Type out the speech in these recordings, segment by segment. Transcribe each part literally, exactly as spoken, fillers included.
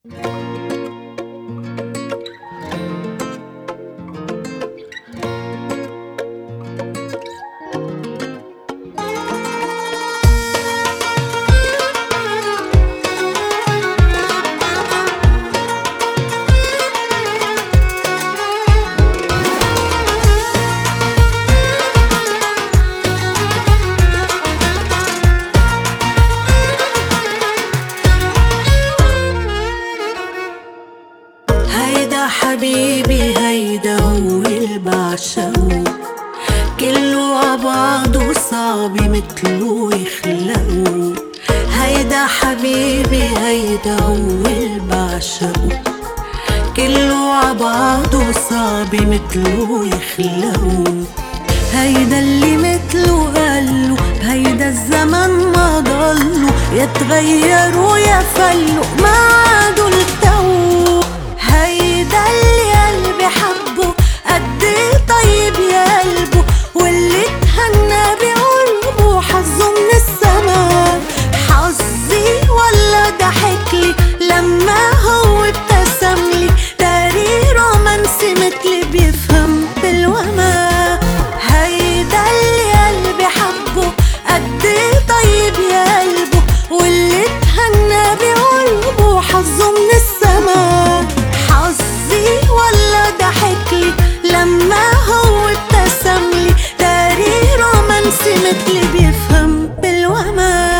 هيدا حبيبي هيدا هو اللي بعشقه، كله عبعضه صعب متلو يخلقه. هيدا حبيبي هيدا هو اللي بعشقه، كله عبعضه صعب متلو يخلقه. هيدا اللي متلو قالو بهيدا الزمن ما ضلوا، يتغيروا يفلوا ما عادوا التو. هيدا اللي قلبي حبه قدي طيب يا قلبه، واللي تهنى بقربه حظه من السما. حظي ولا ضحكلي لما هو ابتسملي، داري رومانسي متلي بيفهم بالوما. هيدا اللي قلبي حبه قدي طيب يا قلبه، واللي تهنى بقربه حظه من السما. حظي ولا ضحكلي لما هو ابتسملي، داري رومانسي متلي بيفهم بالوما.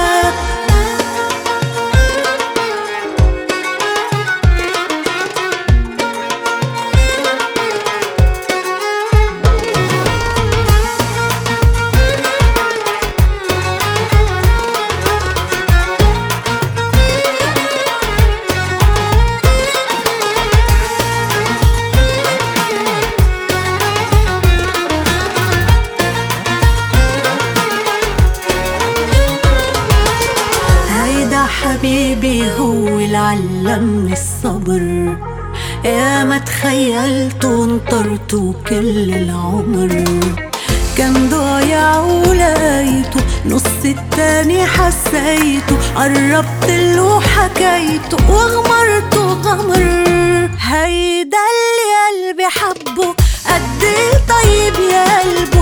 حبيبي هو اللي علمني الصبر، يا ما تخيلت وانطرته كل العمر. كان ضايع ولقيته نص التاني حسيته، قربت له حكيته وغمرته غمر. هيدا اللي قلبي حبه قدي طيب يا قلبي،